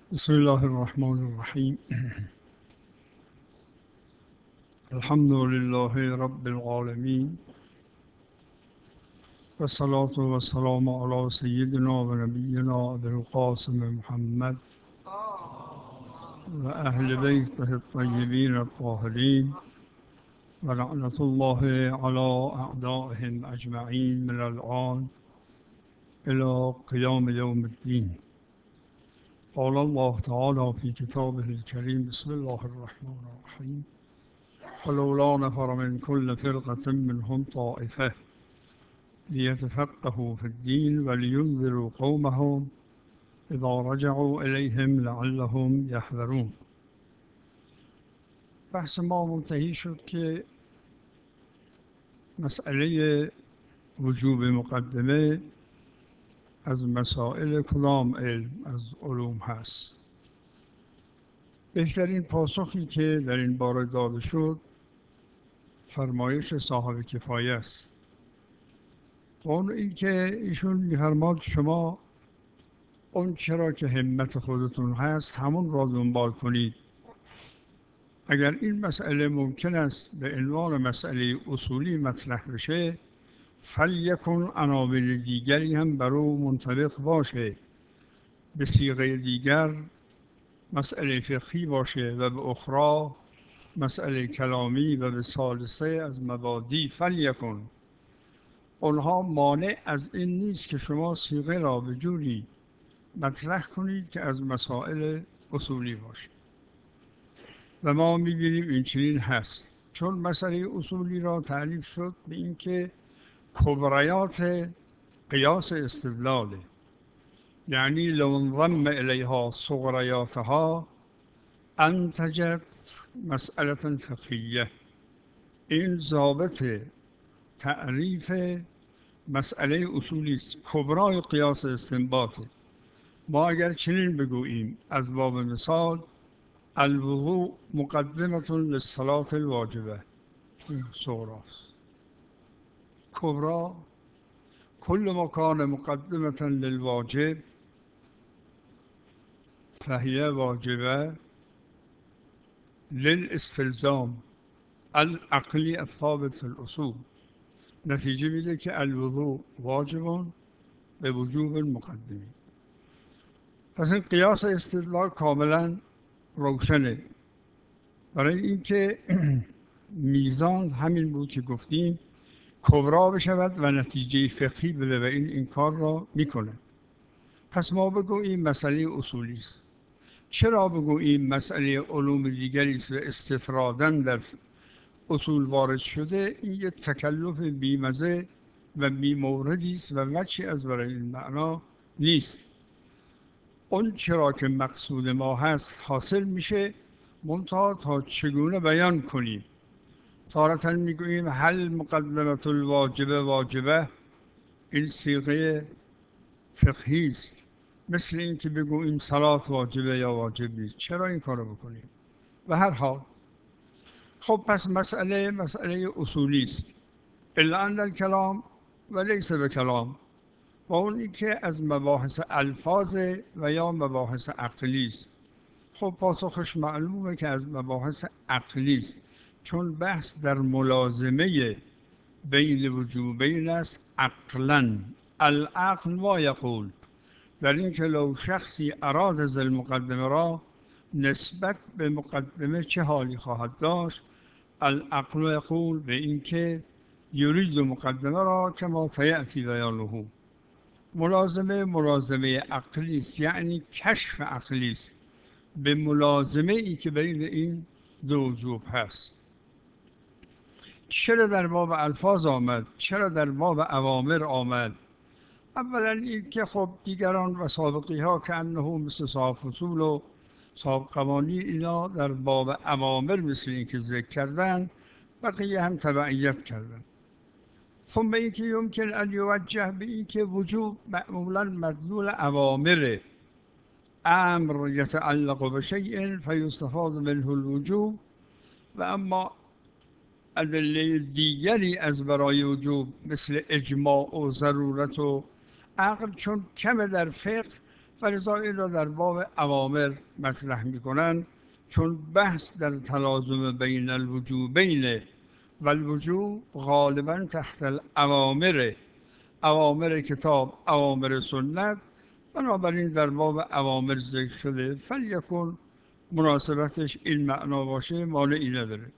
بسم الله الرحمن الرحیم. الحمد لله رب العالمین و صلاة و سلام علی سیدنا و نبینا ابی القاسم محمد و اهل بیته الطیبین الطاهرین و لعنت الله علی اعدائهم اجمعین من الآن الى قیام یوم الدین. قال الله تعالى في كتابه الكريم بسم الله الرحمن الرحيم فلولا نفر من كل فرقة منهم طائفة ليتفقهوا في الدين ولينذروا قومهم إذا رجعوا إليهم لعلهم يحذرون. بحث ما منتهی شد که مسئله وجوب مقدمه از مسائل کدام علم از علوم هست. بهترین پاسخی که در این باره داده شد فرمایش صاحب کفایه است. و اون این که ایشون می‌فرماد شما اون چرا که همت خودتون هست همون را دنبال کنید. اگر این مسئله ممکن است به عنوان مسئله اصولی مطرح بشه فلیکن عناوین دیگری هم بر او منطبق باشه، به صیغه دیگر مسئله فقهی باشه و به اخرى مسئله کلامی و به ثالثه از مبادی فلیکن. اونها مانع از این نیست که شما صیغه را به جوری مطرح کنید که از مسائل اصولی باشه و ما می‌بینیم این چنین هست، چون مسئله اصولی را تعریف شد به اینکه کبریات قیاس استدلاله، یعنی لو انضم الیها صغریاتها انتجت مسئله فقهیه. این ضابط تعریف مسئله اصولی است، کبرای قیاس استنباطه. ما اگر چنین بگوییم از باب مثال الوضوء مقدمة للصلاة الواجبه، صغراست. کبرا كل ما كان مقدمة للواجب فهي واجبه للاستلزام العقلی الثابت في الاصول. نتیجه میده که الوضوء واجب به وجوب مقدمی. پس این قیاس استدلال کاملا روشنه. برای اینکه میزان همین بود که گفتیم کبرا بشود و نتیجه فقهی بده و این کار را میکنه. پس ما بگوییم مسئله اصولی است. چرا بگوییم مسئله علوم دیگری است و استطرادا در اصول وارد شده؟ این یک تکلف بیمزه و بیموردی است و وجهی از برای این معنا نیست. اون چرا که مقصود ما هست حاصل میشه، منتها تا چگونه بیان کنیم. تارة میگوییم هل مقدمة الواجبه واجبه، این صیغه فقهی است، مثل این که بگوییم صلات واجبه یا واجب نیست. چرا این کارو بکنیم؟ و هر حال خب پس مسئله اصولی است. الا ان الکلام و لیس بکلام، و اون این که از مباحث الفاظ و یا مباحث عقلی است. خب پاسخش معلومه که از مباحث عقلی است، چون بحث در ملازمه بین وجوبین است عقلا. العقل ما یقول، در این که لو شخصی اراد از المقدمه را نسبت به مقدمه چه حالی خواهد داشت. العقل یقول به این که یرید مقدمه را کما سیأتی بیانه. ملازمه عقلی است، یعنی کشف عقلی است به ملازمه ای که بین این دو وجوب هست. چرا در باب الفاظ آمد؟ چرا در باب اوامر آمد؟ اولا این که خب دیگران و سابقی ها که انه مثل صاحب فصول و صاحب قوانین اینا در باب اوامر مثل این که ذکر کردن، بقیه هم تبعیت کردن. ثم این که یمکن ان یوجه به این که وجوب معمولا مدلول اوامره، امر یتعلق بشیء فیستفاد منه الوجوب، و اما ادله دیگری از برای وجوب مثل اجماع و ضرورت و عقل چون کم در فقه فلذا این را در باب اوامر مطرح میکنن، چون بحث در تلازم بین الوجوبین و الوجوب غالبا تحت الاوامر، اوامر کتاب، اوامر سنت، بنابراین در باب اوامر ذکر شده، فلیکن مناسبتش این معنا باشه، مانعی نداره.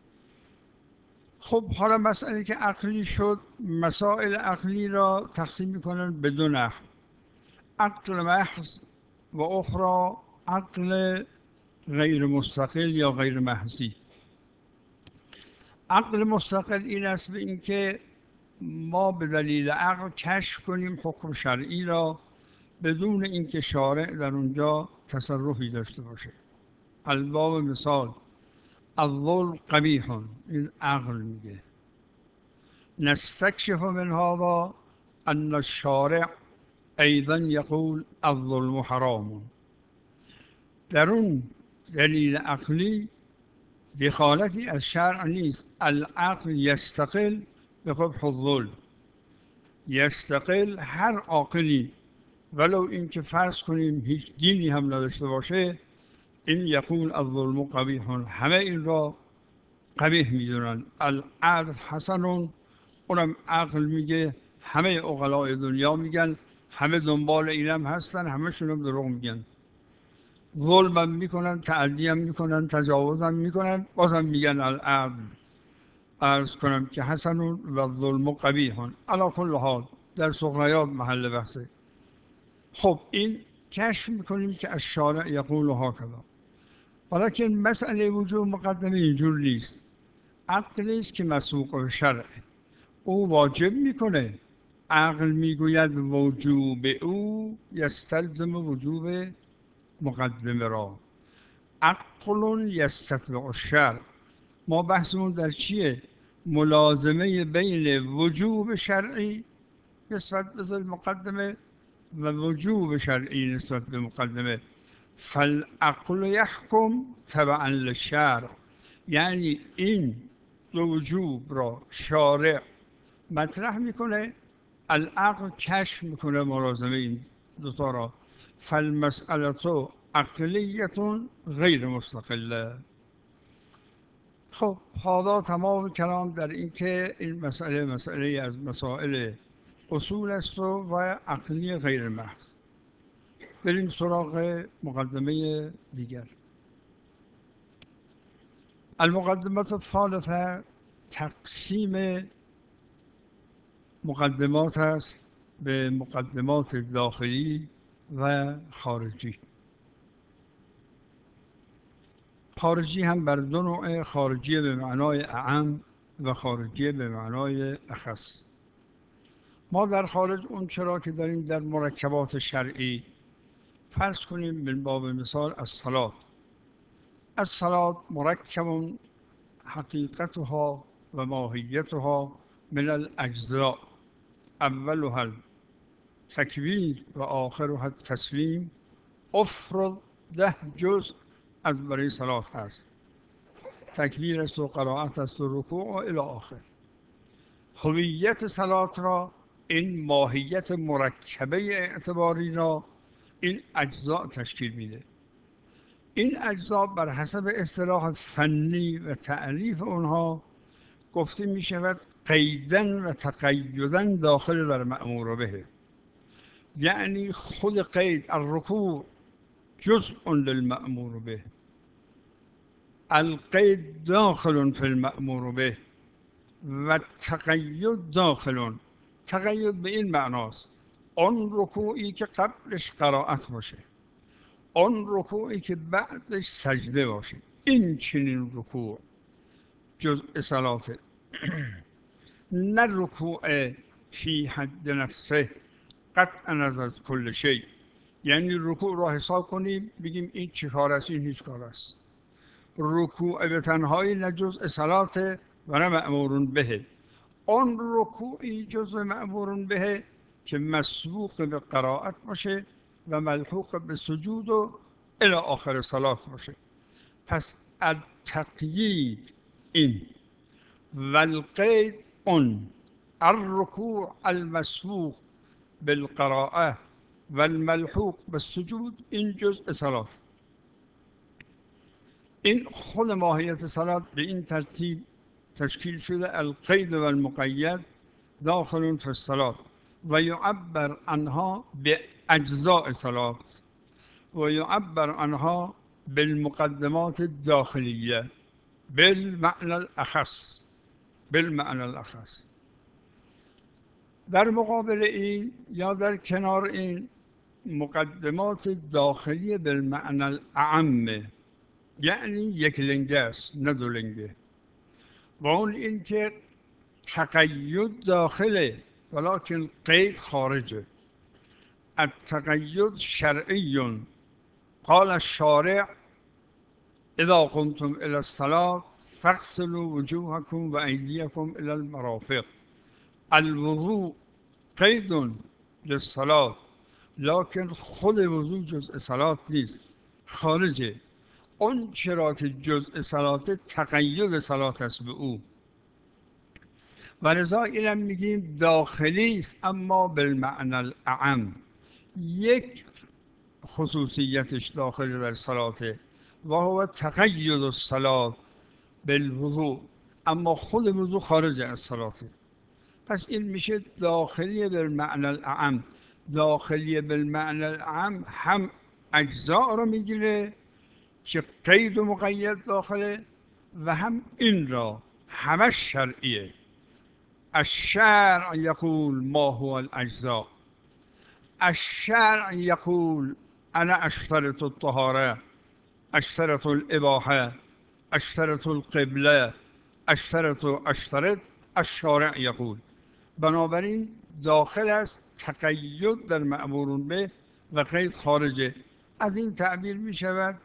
خب حالا مسئله که عقلی شد، مسائل عقلی را تقسیم میکنن به دو نحو: عقل محض و اخرى عقل غیر مستقل یا غیر محضی. عقل مستقل این است به اینکه ما به دلیل عقل کشف کنیم حکم شرعی را بدون اینکه شارع در اونجا تصرفی داشته باشه. الباب مثال الظلم قبیح، این عقل میگه. نستکشف من هذا ان الشارع ایضا یقول الظلم حرام. در اون دلیل عقلی دخالتی از شرع نیست. العقل یستقل به قبح الظلم، یستقل هر عاقلی ولو اینکه فرض کنیم هیچ دینی هم نداشته باشه، این یقول الظلم قبیح، همه این را قبیح میدونن. العدل حسن، اونم عقل میگه، همه عقلای دنیا میگن، همه دنبال اینم هستن، همشون هم دروغ میگن. ظلم هم میکنن، تعدی هم میکنن، تجاوز هم میکنن، بازم میگن العدل. عرض کنم که حسن و ظلم قبیح. علی کل حال در سغریات محل بحثه. خب این کشف میکنیم که الشارع یقول هکذا. ولیکن مسئله وجوب مقدمه اینجور نیست. عقلی است که مسوق به شرع، او واجب میکنه. عقل میگوید وجوب او یستلزم وجوب مقدمه را. عقل یستتبع الشرع. ما بحثمون در چیه؟ ملازمه بین وجوب شرعی نسبت به مقدمه و وجوب شرعی نسبت به مقدمه. فالعقل یحکم تبعا للشرع، یعنی این دو وجوب را شارع مطرح میکنه، العقل کشف میکنه ملازمه این دوتا را. فالمسئله عقلیت غیر مستقله. خب هذا تمام کلام در این که این مسئله از مسائل اصول است و عقلی غیر محض. بریم سراغ مقدمه دیگر. المقدمات الثالثه تقسیم مقدمات است به مقدمات داخلی و خارجی. خارجی هم بر دو نوع: خارجی به معنای اعم و خارجی به معنای اخص. ما در خارج اون چرا که داریم در مرکبات شرعی، فرض کنیم من باب مثال الصلاة مرکب حقیقتها و ماهیتها من الاجزاء، اولها التکبیر و آخرها التسلیم. افرض 10 جزء از برای صلات هست: تکبیر است و قرائت است و رکوع و الی آخر. هویت صلات را، این ماهیت مرکبه اعتباری را، این اجزاء تشکیل میده. این اجزاء بر حسب اصطلاح فنی و تعریف اونها گفته می شود قیدن و تقیدن داخل در مأمور به. یعنی خود قید الرکوع جزء للمأمور به، القید داخل فی المأمور به و تقید داخل. تقید به این معناست آن رکوعی که قبلش قرائت باشه، آن رکوعی که بعدش سجده باشه، این چنین رکوع جزء صلاته. نه رکوع فی حد نفسه قطعا از کل شی، یعنی رکوع را حساب کنیم بگیم این چه کار است، این هیچ کار است. رکوع به تنهایی نه جزء صلاته و نه مأمور به. آن رکوعی جزء مأمور به که مسبوق به قرائت باشه و ملحوق به سجود و الی آخر صلات باشه. پس التقیید این و القید اون. الرکوع المسبوق بالقراءه و الملحوق به سجود این جزء صلات. این خود ماهیت صلات به این ترتیب تشکیل شده: القید و المقید داخل فی الصلات و یعبر عنها به اجزاء صلات و یعبر عنها بالمقدمات الداخلیه بالمعنى الاخص. بالمعنى الاخص. در مقابل این یا در کنار این مقدمات داخلی بالمعنى الاعم، یعنی یک لنگه است نه دو لنگه، و اون این که تقید داخله ولكن قید خارجه. التقید شرعی. قال الشارع اذا قمتم الى الصلاة فاغسلوا وجوهكم وأيديكم الى المرافق. الوضوء قید للصلاة، لكن خود وضوء جزء صلاة نیست، خارجه. اون چرا که جزء صلاة تقید صلاة است به او، و لذا اینم میگیم داخلی است اما بالمعنى الاعم. یک خصوصیتش داخل در صلاته و هو تقید الصلاة بالوضوء، اما خود وضوء خارج از صلاته. پس این میشه داخلی بالمعنى الاعم. داخلی بالمعنى الاعم هم اجزاء رو میگیره که قید و مقید داخله و هم این را همش شرعیه. الشرع يقول ما هو الأجزاء. الشرع يقول أنا أشترط الطهارة، أشترط الإباحة، أشترط القبلة، أشترط. الشارع يقول. بنابراین داخل است تقید در مأمور به و قید خارجه. از این تعبیر می شود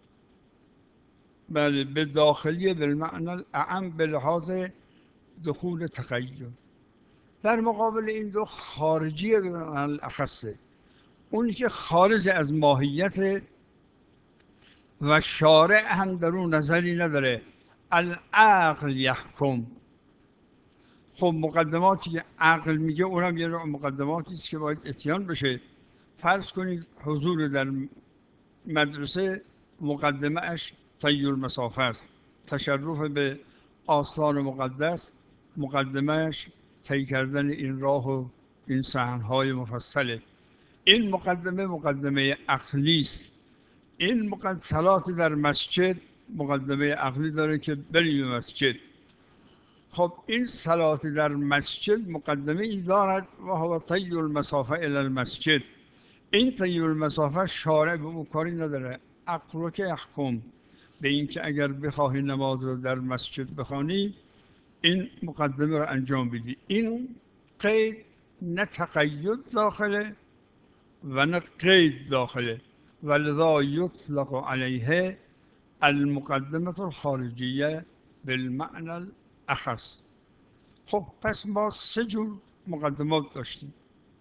بله به داخلی بالمعنى الاعم به لحاظ دخول تقید. در مقابل این دو خارجی بالمعنى الاخصه، اونی که خارج از ماهیت و شارع هم در اون نظری نداره. العقل یحکم. خب مقدماتی که عقل میگه اونم یه نوع مقدماتی است که باید اتیان بشه. فرض کنید حضور در مدرسه مقدمه اش طی المسافه است، تشرف به آستان مقدس مقدمهش طی کردن این راه و این صحنهای مفصله. این مقدمه عقلی است. این صلات در مسجد مقدمه عقلی داره که بریم مسجد. خب این صلات در مسجد مقدمه ای دارد و هو طی المسافه الی المسجد. این طی المسافه شارع به اون کاری نداره. عقل که یحکم به این که اگر بخواهی نماز رو در مسجد بخوانی این مقدمه رو انجام بدی. این قید نه تقید داخله و نه قید داخله، ولذا یطلق علیه المقدمه الخارجیه بالمعنى الاخص. خب پس ما سه جور مقدمات داشتیم.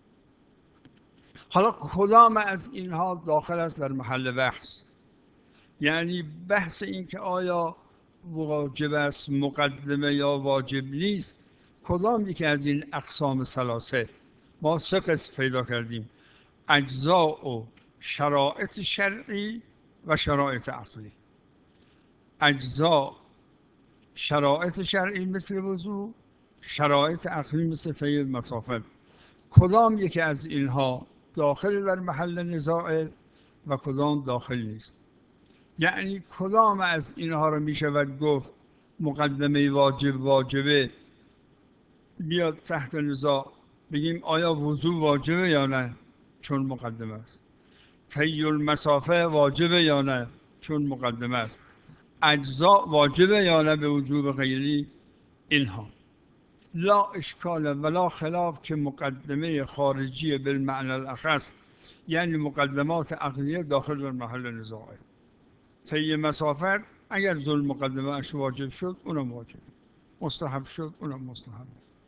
حالا کدام از اینها داخل است در محل بحث؟ یعنی بحث این که آیا واجب است مقدمه یا واجب نیست، کدام یکی از این اقسام ثلاثه؟ ما سه قسم پیدا کردیم: اجزاء و شرایط شرعی و شرایط عقلی. اجزاء شرایط شرعی مثل وضو، شرایط عقلی مثل طی المسافت. کدام یکی از اینها داخل در محل نزاع و کدام داخل نیست؟ یعنی کدام از اینها رو می شود گفت مقدمه واجبه بیاد تحت نزاع، بگیم آیا وضو واجبه یا نه چون مقدمه است، طی المسافه واجبه یا نه چون مقدمه است، اجزاء واجبه یا نه به وجوب غیری. اینها لا اشکال ولا خلاف که مقدمه خارجی بالمعنى الاخص یعنی مقدمات عقلیه داخل در محل نزاعه. طی مسافت اگر ذل مقدمه اش واجب شد اونم واجب، مستحب شد اونم مستحب.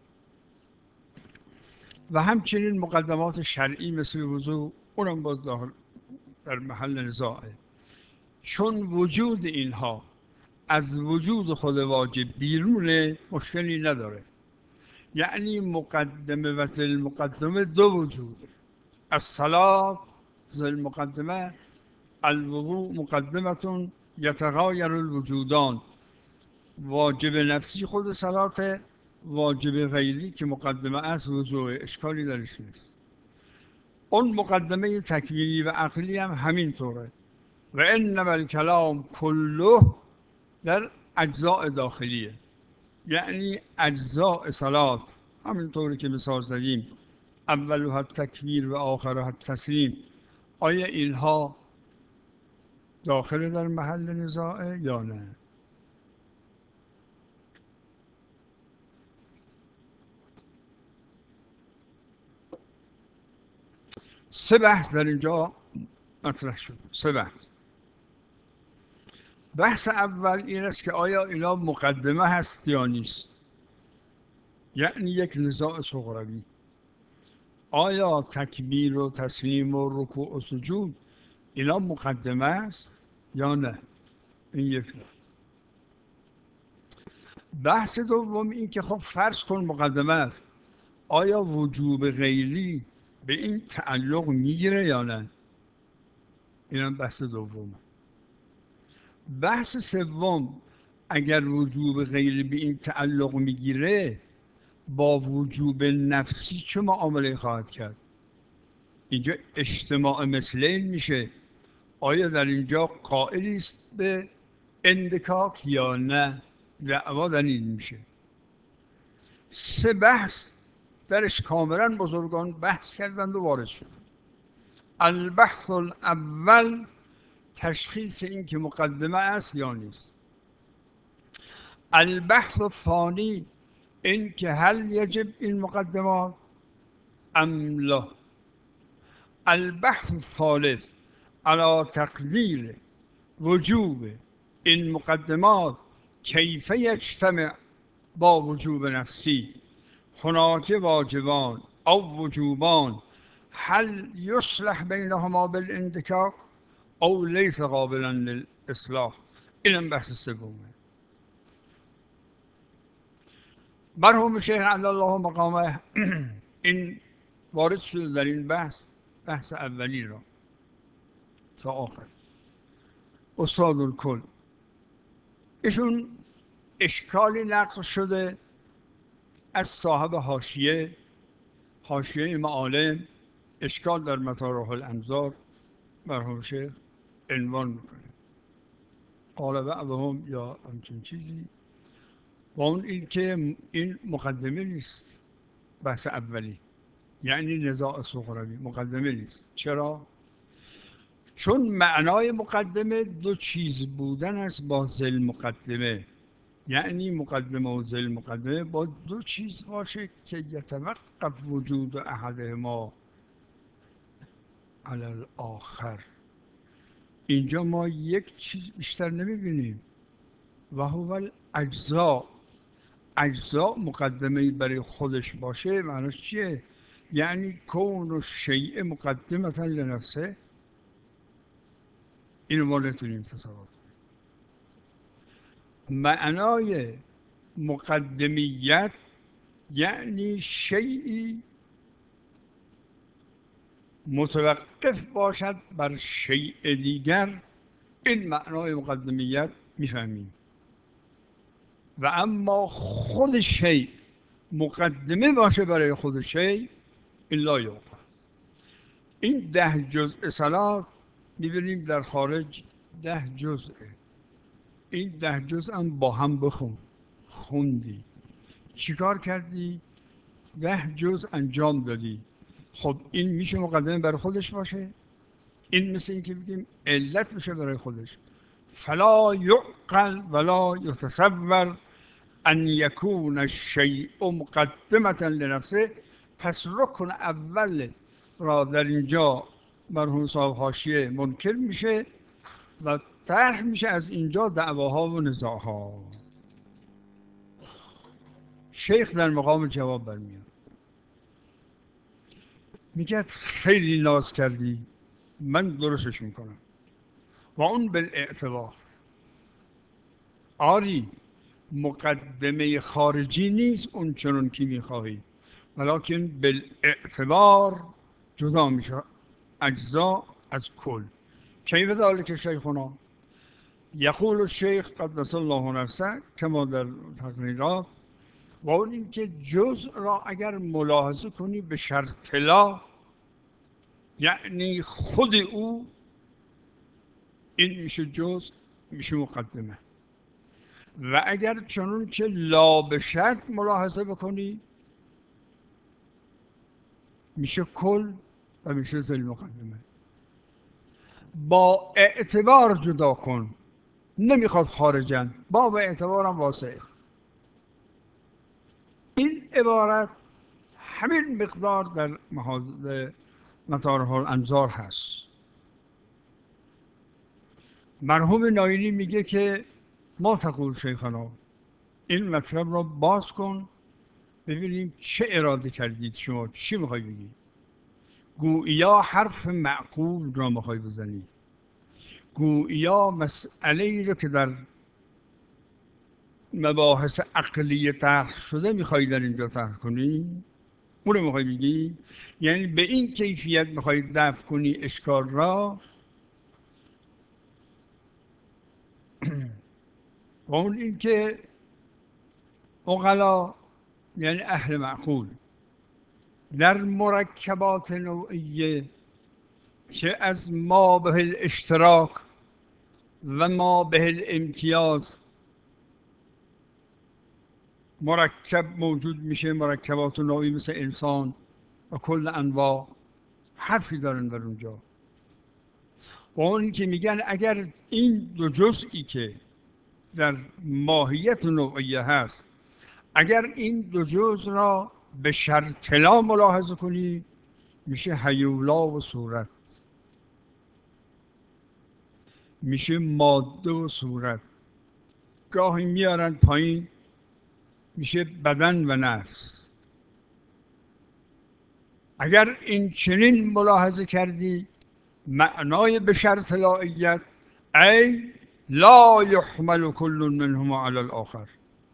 و همچنین مقدمات شرعی مثل وضو اونم باز داخل در محل نزاعه، چون وجود اینها از وجود خود واجب بیرونه مشکلی نداره. یعنی مقدمه و ذل مقدمه دو وجوده. الصلاة ذی المقدمه الوضوء مقدمة یتغایر الوجودان. واجب نفسی خود صلاته، واجب غیری که مقدمه است وضوء، اشکالی درش نیست. اون مقدمه تکوینی و عقلی هم همین طوره. و انما الکلام کله در اجزاء داخلیه، یعنی اجزاء صلات همینطوری که مثال زدیم، اولها تکبیر و آخرها تسلیم، آیا اینها داخل در محل نزاعه یا نه؟ سه بحث در اینجا مطرح شد. سه بحث. بحث اول این است که آیا اینا مقدمه هست یا نیست، یعنی یک نزاع صغروی. آیا تکبیر و تسلیم و رکوع و سجود اینا مقدمه است یا نه؟ این یک بحث. بحث دوم این که خب فرض کن مقدمه است، آیا وجوب غیری به این تعلق میگیره یا نه؟ اینم بحث دومه. بحث سوم، اگر وجوب غیری به این تعلق میگیره با وجوب نفسی چه معامله خواهد کرد؟ اینجا اجتماع مثلین میشه. آیا در اینجا قائلی است به اندکاک یا نه؟ دعوا در این میشه. سه بحث درش کاملا بزرگان بحث کردند و وارد شد. البحث الاول تشخیص این که مقدمه است یا نیست. البحث الثانی این که هل یجب این مقدمات ام لا. البحث الثالث على تقدیر وجوب این مقدمات کیف یجتمع با وجوب نفسی. هناك واجبان او وجوبان هل یصلح بینهما بالاندکاک او لیس قابلا للاصلاح. اینم بحث سومه. مرحوم شیخ علی الله مقامه این وارد شده در این بحث اولی را تا آخر. استاد الکل ایشون اشکالی نقل شده از صاحب حاشیه معالم، اشکال در مطارح الانظار، مرحوم شیخ عنوان میکنه قال بعضهم یا همچین چیزی، و اون این که این مقدمه نیست. بحث اولی یعنی نزاع صغروی مقدمه نیست. چرا؟ چون معنای مقدمه دو چیز بودن است با ذل مقدمه، یعنی مقدمه و ذل مقدمه با دو چیز باشه که یتوقف وجود احدهما علی الاخر. اینجا ما یک چیز بیشتر نمیبینیم و هو الاجزاء. اجزاء مقدمه برای خودش باشه معناش چیه؟ یعنی کون الشیء مقدمة لنفسه. اینو ما نتونیم تصور کنیم. معنای مقدمیت یعنی شیئی متوقف باشد بر شیء دیگر. این معنای مقدمیت میفهمیم. و اما خود شیء مقدمه باشه برای خود شیء، این لا یعقل. این 10 جزء صلات می‌بینیم در خارج 10 جزءه. این 10 جزء هم با هم بخون. خوندی چیکار کردی؟ 10 جزء انجام دادی. خب این میشه مقدمه برای خودش باشه؟ این مثل این که بگیم علت میشه برای خودش. فلا یعقل ولا یتصور ان یکون الشیء مقدمة لنفسه. پس رکن اول را در اینجا مرحوم صاحب حاشیه منکر میشه و طرح میشه از اینجا دعواها و نزاعها. شیخ در مقام جواب برمیاد، میگه خیلی ناز کردی، من درستش میکنم. و اون بالاعتبار، آری مقدمه خارجی نیست اون چنون که میخواهی، ولیکن بالاعتبار جدا میشه اجزا از کل. کیف ذلك شیخنا؟ یقول الشیخ قدس الله نفسه کما در تقریرات، و اون این که جزء را اگر ملاحظه کنی به شرط لا، یعنی خود او، این میشه جزء، میشه مقدمه. و اگر چنون که لا به شرط ملاحظه بکنی میشه کل و میشه ذیل مقدمه. با اعتبار جدا کن، نمیخواد خارجن، با اعتبارم واسعه. این عبارت همین مقدار در مطارح الانظار هست. مرحوم ناینی میگه که ما تقول شیخنا، این مطلب را باز کن ببینیم چه اراده کردید شما، چی میخوای بگی؟ گویا حرف معقول را میخوای بزنی، گویا مسئله ای رو که در مباحث عقلی طرح شده میخوای در اینجا طرح کنی، اون رو میخوای بگی. یعنی به این کیفیت میخوای دفع کنی اشکال را. و اون این که عقلا یعنی اهل معقول در مرکبات نوعیه که از ما به الاشتراک و ما به الامتیاز مرکب موجود میشه، مرکبات نوعی مثل انسان و کل انواع، حرفی دارن در اونجا. و اون که میگن اگر این دو جزئی که در ماهیت نوعیه هست، اگر این دو جزء را به شرط لا ملاحظه کنی میشه هیولا و صورت، میشه ماده و صورت. گاهی میارن پایین میشه بدن و نفس. اگر این چنین ملاحظه کردی معنای به شرط لاییت ای لا یحمل كل منهما على الاخر.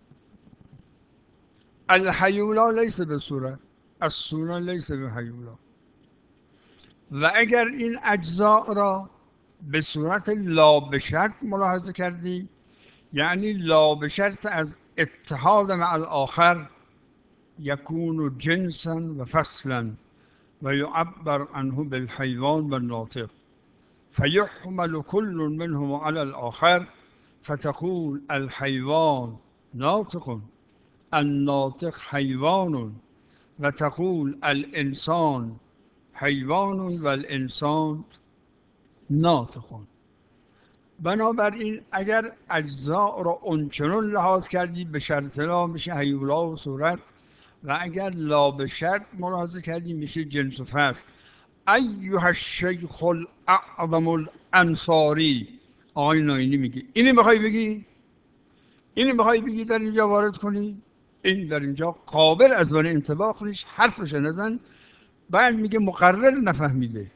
الحیولا لیس به صورت، الصورت لیس به حیولا. و اگر این اجزاء را به صورت لا به شرط ملاحظه کردی، یعنی لا به شرط از اتحاد مع الاخر، یکون جنسا و فصلا و یعبر عنه بالحیوان و الناطق، فيحمل كل منهما على الآخر فتقول الحيوان ناطق، الناطق حيوان، وتقول الإنسان حيوان والإنسان ناطق. بنابراین اگر اجزاء را اونچنان لحاظ کردی به شرط لا میشه هیولا و صورت، و اگر لا به شرط ملاحظه کردی میشه جنس و فصل. ایها الشیخ الاعظم الانصاری، آقای ناینی میگه اینی میخوای بگی؟ اینی میخوای بگی در اینجا وارد کنی؟ این در اینجا قابل از برای انطباق نیست، حرفش نزن. بعد میگه مقرر نفهمیده،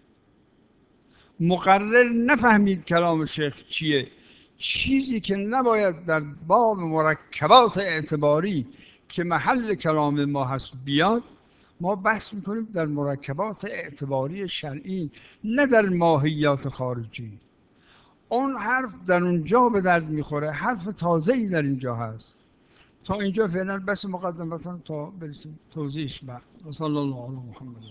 مقرر نفهمید کلام شیخ چیه. چیزی که نباید در باب مرکبات اعتباری که محل کلام ما هست بیاد، ما بحث میکنیم در مرکبات اعتباری شرعی، نه در ماهیات خارجی. اون حرف در اونجا به درد میخوره، حرف تازه‌ای در اینجا هست. تا اینجا فعلا بس مقدمتا تا برسیم توضیحش بعد. و صلی الله علی محمد.